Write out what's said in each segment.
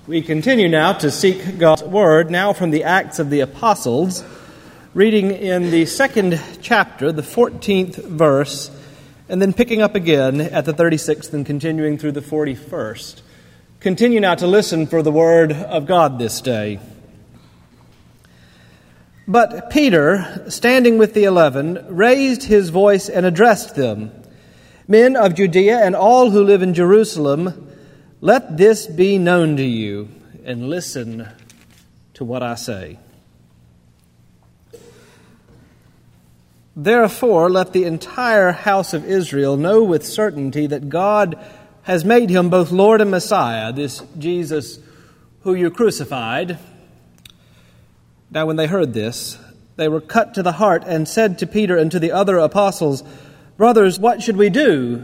We continue now to seek God's Word, now from the Acts of the Apostles, reading in the second chapter, the 14th verse, and then picking up again at the 36th and continuing through the 41st. Continue now to listen for the Word of God this day. But Peter, standing with the 11, raised his voice and addressed them, "Men of Judea and all who live in Jerusalem, let this be known to you, and listen to what I say. Therefore, let the entire house of Israel know with certainty that God has made him both Lord and Messiah, this Jesus who you crucified." Now when they heard this, they were cut to the heart and said to Peter and to the other apostles, "Brothers, what should we do?"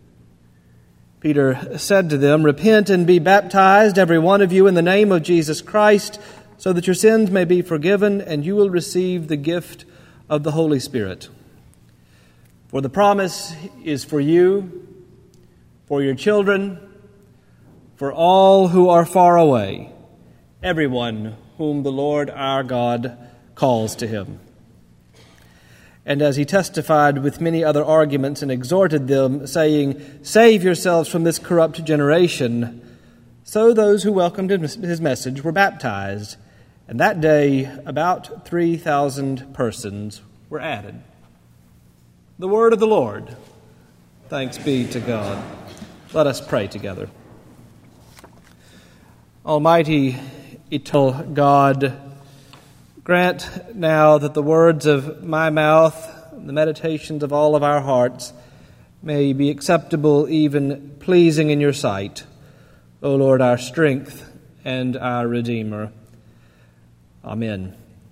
Peter said to them, "Repent and be baptized, every one of you, in the name of Jesus Christ, so that your sins may be forgiven, and you will receive the gift of the Holy Spirit. For the promise is for you, for your children, for all who are far away, everyone whom the Lord our God calls to him." And as he testified with many other arguments and exhorted them, saying, "Save yourselves from this corrupt generation," so those who welcomed his message were baptized. And that day about 3,000 persons were added. The word of the Lord. Thanks be to God. Let us pray together. Almighty, eternal God, grant now that the words of my mouth, the meditations of all of our hearts, may be acceptable, even pleasing in your sight, O Lord, our strength and our Redeemer. Amen.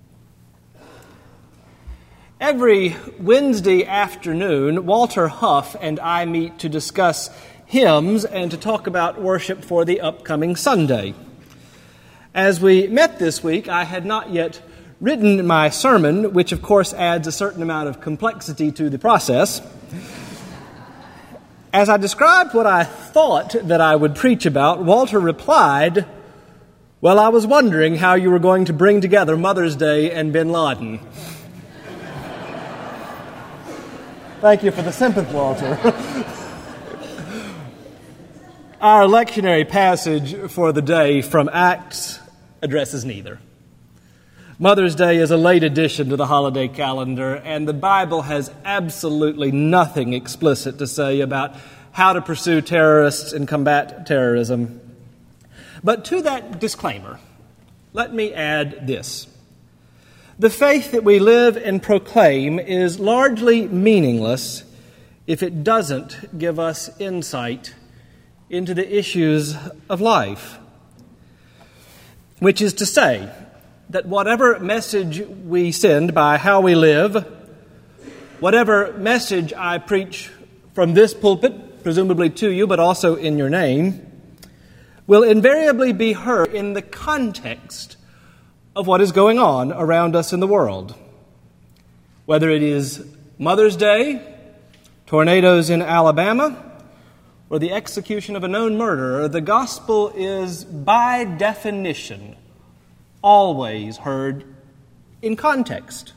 Every Wednesday afternoon, Walter Huff and I meet to discuss hymns and to talk about worship for the upcoming Sunday. As we met this week, I had not yet written my sermon, which of course adds a certain amount of complexity to the process. As I described what I thought that I would preach about, Walter replied, "Well, I was wondering how you were going to bring together Mother's Day and Bin Laden." Thank you for the sympathy, Walter. Our lectionary passage for the day from Acts addresses neither. Mother's Day is a late addition to the holiday calendar, and the Bible has absolutely nothing explicit to say about how to pursue terrorists and combat terrorism. But to that disclaimer, let me add this. The faith that we live and proclaim is largely meaningless if it doesn't give us insight into the issues of life. Which is to say, that whatever message we send by how we live, whatever message I preach from this pulpit, presumably to you, but also in your name, will invariably be heard in the context of what is going on around us in the world. Whether it is Mother's Day, tornadoes in Alabama, or the execution of a known murderer, the gospel is, by definition, always heard in context.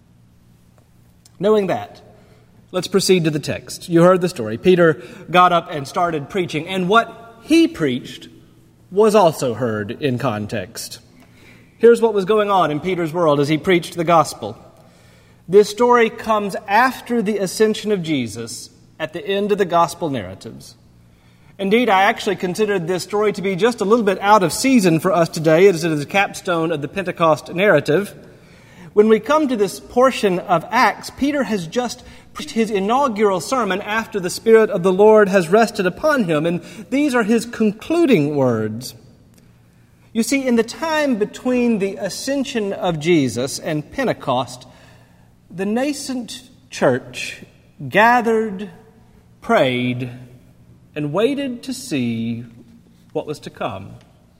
Knowing that, let's proceed to the text. You heard the story. Peter got up and started preaching, and what he preached was also heard in context. Here's what was going on in Peter's world as he preached the gospel. This story comes after the ascension of Jesus at the end of the gospel narratives. Indeed, I actually considered this story to be just a little bit out of season for us today, as it is a capstone of the Pentecost narrative. When we come to this portion of Acts, Peter has just preached his inaugural sermon after the Spirit of the Lord has rested upon him, and these are his concluding words. You see, in the time between the ascension of Jesus and Pentecost, the nascent church gathered, prayed, and waited to see what was to come.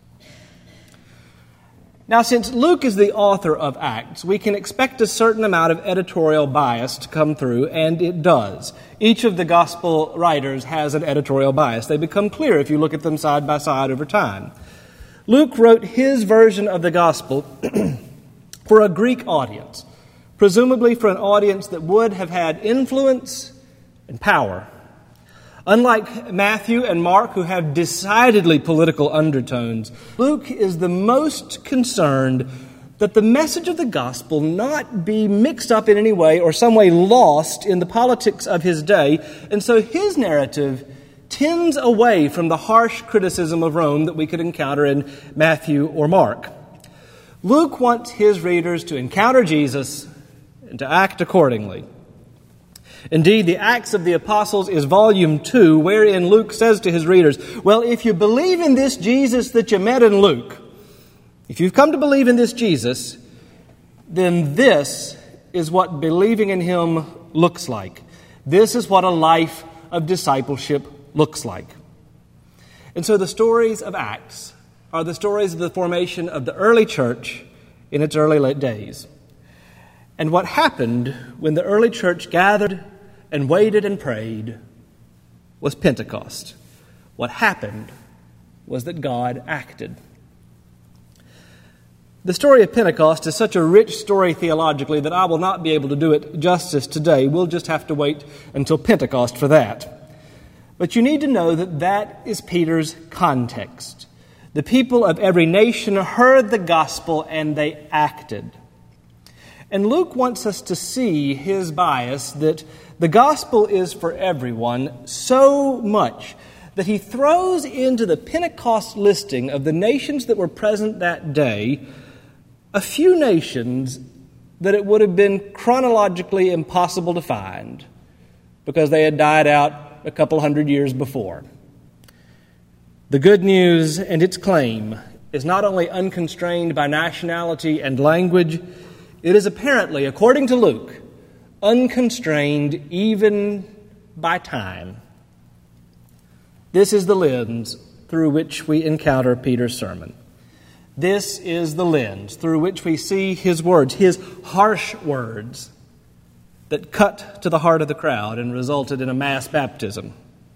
Now, since Luke is the author of Acts, we can expect a certain amount of editorial bias to come through, and it does. Each of the gospel writers has an editorial bias. They become clear if you look at them side by side over time. Luke wrote his version of the gospel for a Greek audience, presumably for an audience that would have had influence and power. Unlike Matthew and Mark, who have decidedly political undertones, Luke is the most concerned that the message of the gospel not be mixed up in any way or some way lost in the politics of his day, and so his narrative tends away from the harsh criticism of Rome that we could encounter in Matthew or Mark. Luke wants his readers to encounter Jesus and to act accordingly. Indeed, the Acts of the Apostles is volume 2, wherein Luke says to his readers, well, if you believe in this Jesus that you met in Luke, if you've come to believe in this Jesus, then this is what believing in him looks like. This is what a life of discipleship looks like. And so the stories of Acts are the stories of the formation of the early church in its early days. And what happened when the early church gathered and waited and prayed was Pentecost. What happened was that God acted. The story of Pentecost is such a rich story theologically that I will not be able to do it justice today. We'll just have to wait until Pentecost for that. But you need to know that that is Peter's context. The people of every nation heard the gospel and they acted. And Luke wants us to see his bias that the gospel is for everyone so much that he throws into the Pentecost listing of the nations that were present that day a few nations that it would have been chronologically impossible to find because they had died out a couple hundred years before. The good news and its claim is not only unconstrained by nationality and language, it is apparently, according to Luke, unconstrained even by time. This is the lens through which we encounter Peter's sermon. This is the lens through which we see his words, his harsh words that cut to the heart of the crowd and resulted in a mass baptism.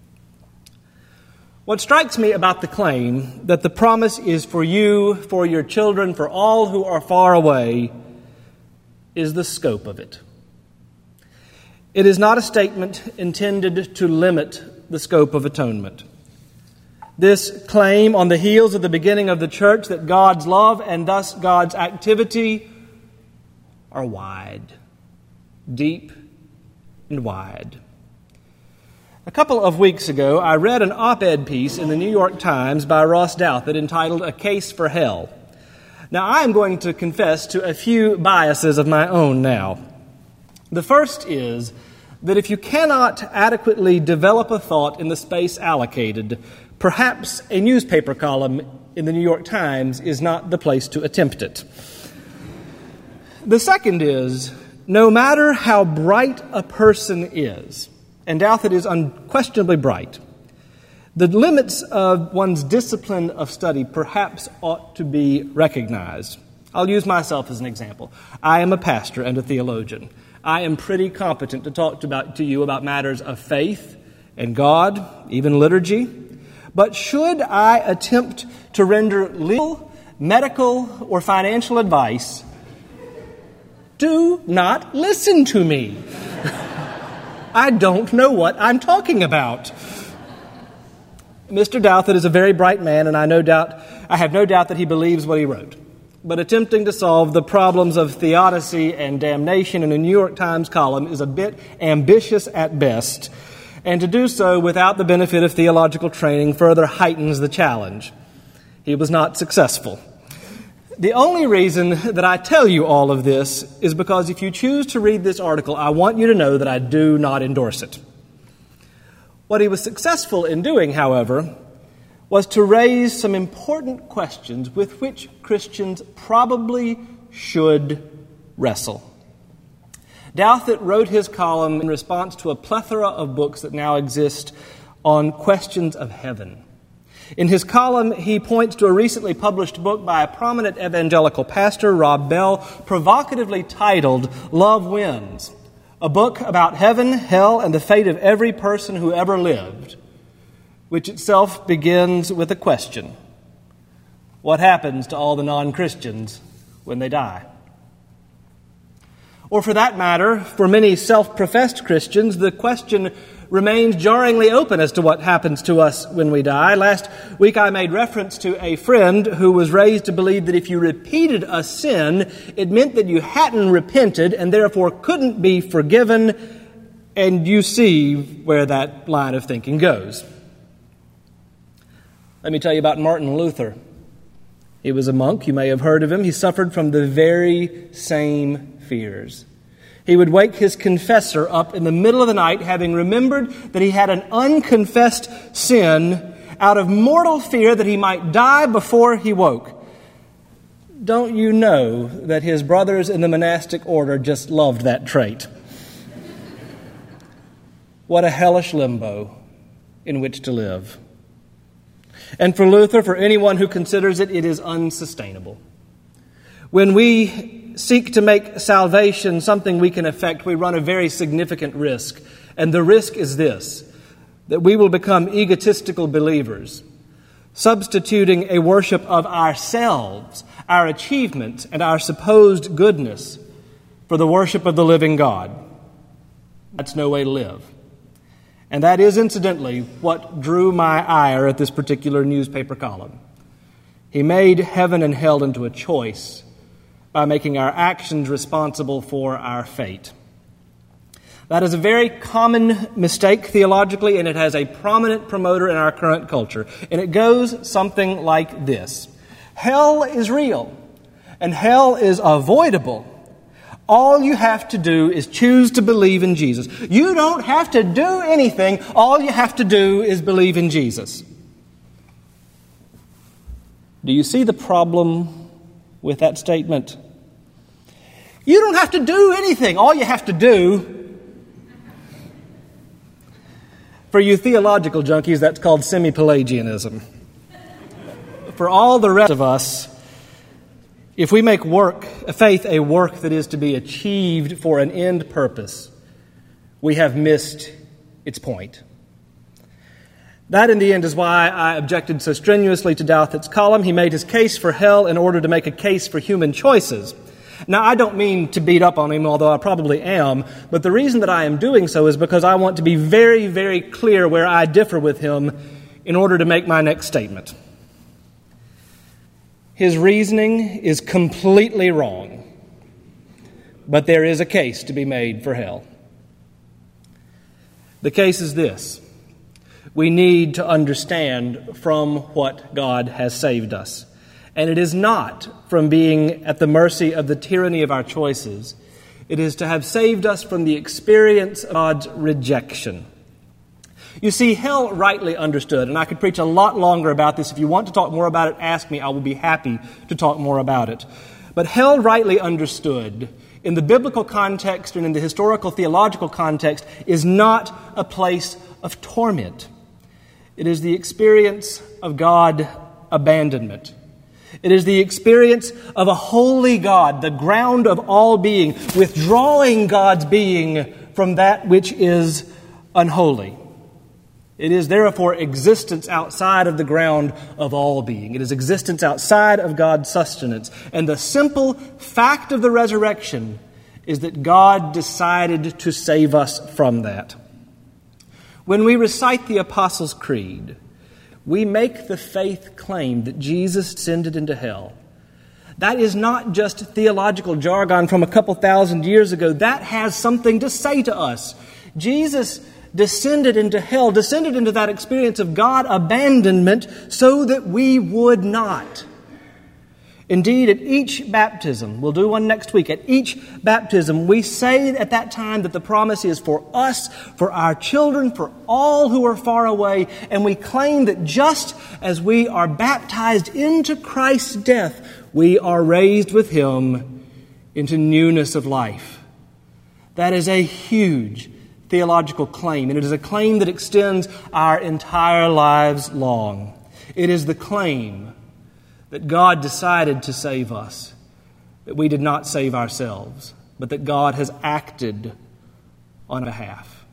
What strikes me about the claim that the promise is for you, for your children, for all who are far away, is the scope of it. It is not a statement intended to limit the scope of atonement. This claim on the heels of the beginning of the church that God's love and thus God's activity are wide, deep and wide. A couple of weeks ago, I read an op-ed piece in the New York Times by Ross Douthat entitled A Case for Hell. Now, I am going to confess to a few biases of my own now. The first is that if you cannot adequately develop a thought in the space allocated, perhaps a newspaper column in the New York Times is not the place to attempt it. The second is, no matter how bright a person is, and Douthat is unquestionably bright, the limits of one's discipline of study perhaps ought to be recognized. I'll use myself as an example. I am a pastor and a theologian. I am pretty competent to talk to you about matters of faith and God, even liturgy. But should I attempt to render legal, medical, or financial advice, do not listen to me. I don't know what I'm talking about. Mr. Douthat is a very bright man, and I have no doubt that he believes what he wrote. But attempting to solve the problems of theodicy and damnation in a New York Times column is a bit ambitious at best, and to do so without the benefit of theological training further heightens the challenge. He was not successful. The only reason that I tell you all of this is because if you choose to read this article, I want you to know that I do not endorse it. What he was successful in doing, however, was to raise some important questions with which Christians probably should wrestle. Douthat wrote his column in response to a plethora of books that now exist on questions of heaven. In his column, he points to a recently published book by a prominent evangelical pastor, Rob Bell, provocatively titled Love Wins, a book about heaven, hell, and the fate of every person who ever lived, which itself begins with a question. What happens to all the non-Christians when they die? Or for that matter, for many self-professed Christians, the question remains jarringly open as to what happens to us when we die. Last week I made reference to a friend who was raised to believe that if you repeated a sin, it meant that you hadn't repented and therefore couldn't be forgiven, and you see where that line of thinking goes. Let me tell you about Martin Luther. He was a monk. You may have heard of him. He suffered from the very same fears. He would wake his confessor up in the middle of the night, having remembered that he had an unconfessed sin, out of mortal fear that he might die before he woke. Don't you know that his brothers in the monastic order just loved that trait? What a hellish limbo in which to live. And for Luther, for anyone who considers it, it is unsustainable. When we seek to make salvation something we can effect, we run a very significant risk. And the risk is this, that we will become egotistical believers, substituting a worship of ourselves, our achievements, and our supposed goodness for the worship of the living God. That's no way to live. And that is, incidentally, what drew my ire at this particular newspaper column. He made heaven and hell into a choice by making our actions responsible for our fate. That is a very common mistake theologically, and it has a prominent promoter in our current culture. And it goes something like this. Hell is real, and hell is avoidable. All you have to do is choose to believe in Jesus. You don't have to do anything. All you have to do is believe in Jesus. Do you see the problem with that statement? You don't have to do anything. All you have to do, for you theological junkies, that's called semi-Pelagianism. For all the rest of us, if we make faith a work that is to be achieved for an end purpose, we have missed its point. That, in the end, is why I objected so strenuously to Douthit's column. He made his case for hell in order to make a case for human choices. Now, I don't mean to beat up on him, although I probably am, but the reason that I am doing so is because I want to be very, very clear where I differ with him in order to make my next statement. His reasoning is completely wrong, but there is a case to be made for hell. The case is this. We need to understand from what God has saved us. And it is not from being at the mercy of the tyranny of our choices. It is to have saved us from the experience of God's rejection. You see, hell rightly understood, and I could preach a lot longer about this. If you want to talk more about it, ask me. I will be happy to talk more about it. But hell rightly understood, in the biblical context and in the historical theological context, is not a place of torment. It is the experience of God abandonment. It is the experience of a holy God, the ground of all being, withdrawing God's being from that which is unholy. It is therefore existence outside of the ground of all being. It is existence outside of God's sustenance. And the simple fact of the resurrection is that God decided to save us from that. When we recite the Apostles' Creed, we make the faith claim that Jesus descended into hell. That is not just theological jargon from a couple thousand years ago. That has something to say to us. Jesus descended into hell, descended into that experience of God abandonment so that we would not. Indeed, at each baptism, we'll do one next week, at each baptism, we say at that time that the promise is for us, for our children, for all who are far away, and we claim that just as we are baptized into Christ's death, we are raised with Him into newness of life. That is a huge theological claim, and it is a claim that extends our entire lives long. It is the claim that God decided to save us, that we did not save ourselves, but that God has acted on our behalf.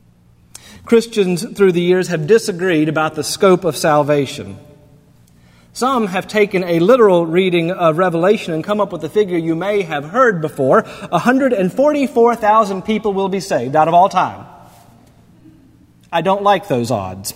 Christians through the years have disagreed about the scope of salvation. Some have taken a literal reading of Revelation and come up with a figure you may have heard before. 144,000 people will be saved out of all time. I don't like those odds.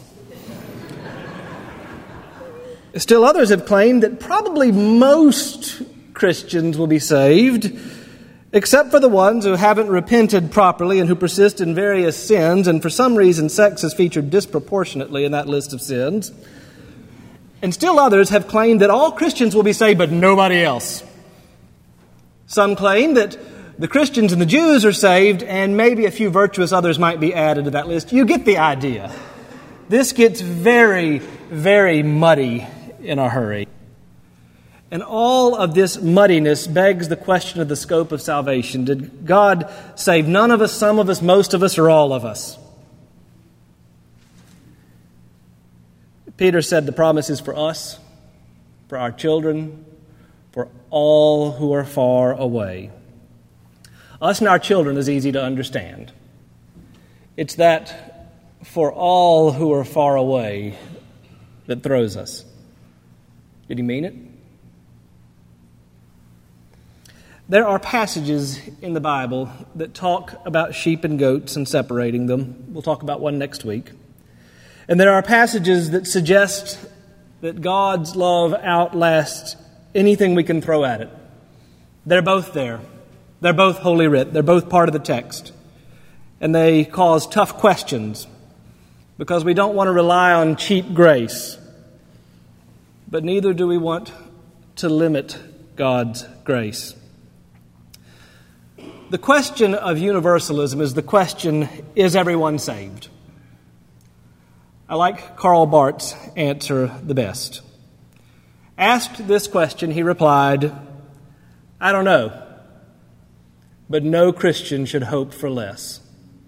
Still others have claimed that probably most Christians will be saved, except for the ones who haven't repented properly and who persist in various sins, and for some reason sex is featured disproportionately in that list of sins. And still others have claimed that all Christians will be saved, but nobody else. Some claim that the Christians and the Jews are saved, and maybe a few virtuous others might be added to that list. You get the idea. This gets very, very muddy in a hurry. And all of this muddiness begs the question of the scope of salvation. Did God save none of us, some of us, most of us, or all of us? Peter said the promise is for us, for our children, for all who are far away. Us and our children is easy to understand. It's that for all who are far away that throws us. Did he mean it? There are passages in the Bible that talk about sheep and goats and separating them. We'll talk about one next week. And there are passages that suggest that God's love outlasts anything we can throw at it. They're both there. They're both Holy Writ. They're both part of the text. And they cause tough questions because we don't want to rely on cheap grace. But neither do we want to limit God's grace. The question of universalism is the question, is everyone saved? I like Karl Barth's answer the best. Asked this question, he replied, I don't know, but no Christian should hope for less.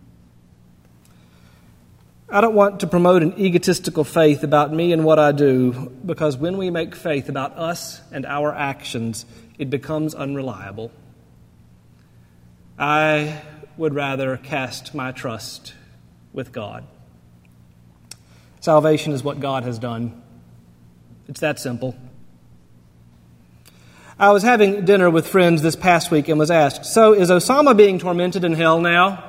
I don't want to promote an egotistical faith about me and what I do, because when we make faith about us and our actions, it becomes unreliable. I would rather cast my trust with God. Salvation is what God has done. It's that simple. I was having dinner with friends this past week and was asked, so is Osama being tormented in hell now?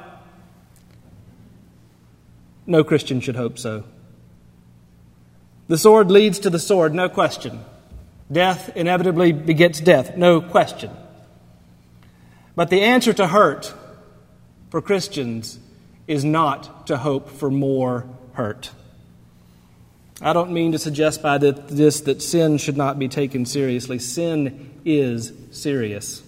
No Christian should hope so. The sword leads to the sword, no question. Death inevitably begets death, no question. But the answer to hurt for Christians is not to hope for more hurt. I don't mean to suggest by this that sin should not be taken seriously. Sin is serious.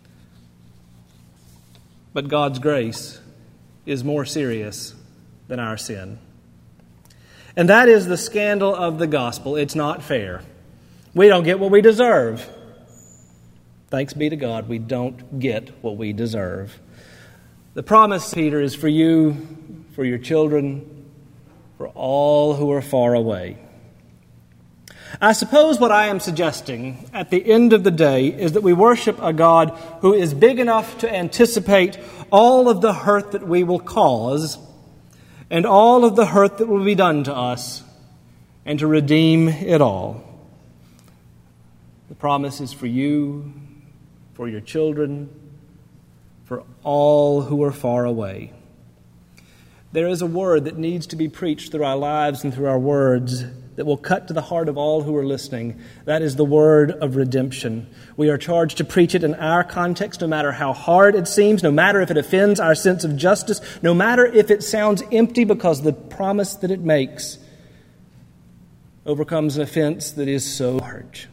But God's grace is more serious than our sin. And that is the scandal of the gospel. It's not fair. We don't get what we deserve. Thanks be to God, we don't get what we deserve. The promise, Peter, is for you, for your children, for all who are far away. I suppose what I am suggesting at the end of the day is that we worship a God who is big enough to anticipate all of the hurt that we will cause and all of the hurt that will be done to us and to redeem it all. The promise is for you, for your children, for all who are far away. There is a word that needs to be preached through our lives and through our words that will cut to the heart of all who are listening. That is the word of redemption. We are charged to preach it in our context, no matter how hard it seems, no matter if it offends our sense of justice, no matter if it sounds empty, because the promise that it makes overcomes an offense that is so large.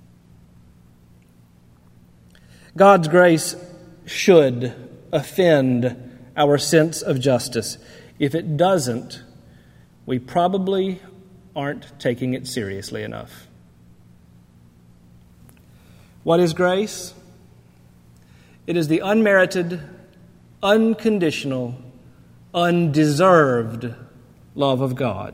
God's grace should offend our sense of justice. If it doesn't, we probably aren't taking it seriously enough. What is grace? It is the unmerited, unconditional, undeserved love of God.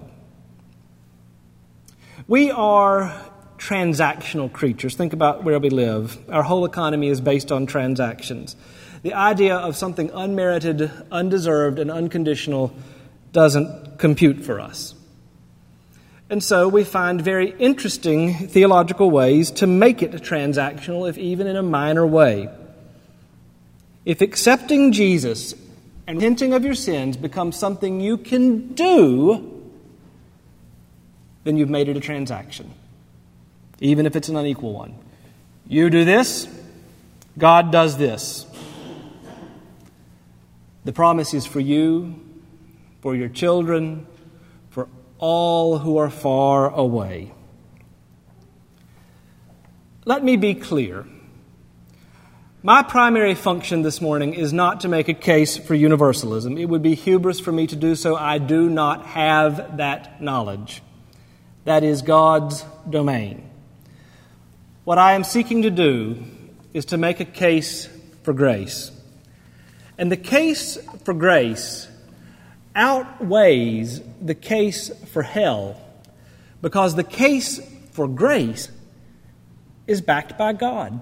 We are transactional creatures. Think about where we live. Our whole economy is based on transactions. The idea of something unmerited, undeserved, and unconditional doesn't compute for us. And so we find very interesting theological ways to make it transactional, if even in a minor way. If accepting Jesus and repenting of your sins becomes something you can do, then you've made it a transaction, even if it's an unequal one. You do this, God does this. The promise is for you, for your children, for all who are far away. Let me be clear. My primary function this morning is not to make a case for universalism. It would be hubris for me to do so. I do not have that knowledge. That is God's domain. What I am seeking to do is to make a case for grace. And the case for grace outweighs the case for hell, because the case for grace is backed by God.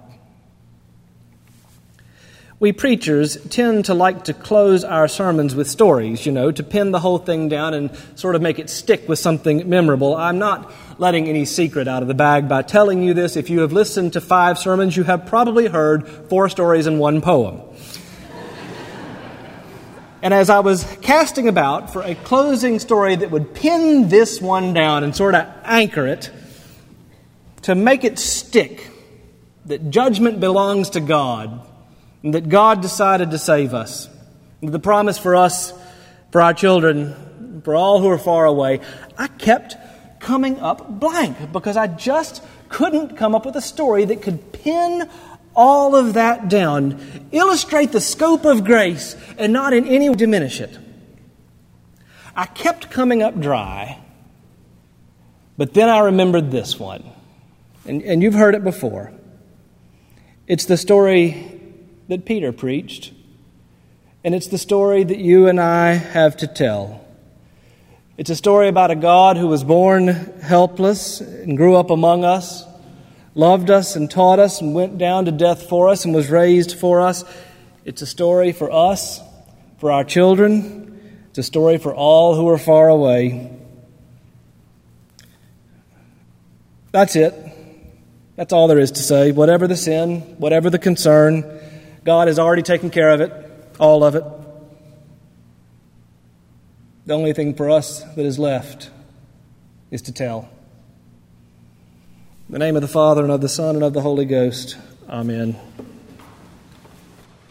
We preachers tend to like to close our sermons with stories, to pin the whole thing down and sort of make it stick with something memorable. I'm not letting any secret out of the bag by telling you this. If you have listened to 5 sermons, you have probably heard 4 stories and 1 poem. And as I was casting about for a closing story that would pin this one down and sort of anchor it, to make it stick, that judgment belongs to God, and that God decided to save us, and the promise for us, for our children, for all who are far away, I kept coming up blank because I just couldn't come up with a story that could pin all of that down, illustrate the scope of grace, and not in any way diminish it. I kept coming up dry, but then I remembered this one, and you've heard it before. It's the story that Peter preached, and it's the story that you and I have to tell. It's a story about a God who was born helpless and grew up among us, loved us and taught us and went down to death for us and was raised for us. It's a story for us, for our children. It's a story for all who are far away. That's it. That's all there is to say. Whatever the sin, whatever the concern, God has already taken care of it, all of it. The only thing for us that is left is to tell. In the name of the Father, and of the Son, and of the Holy Ghost. Amen.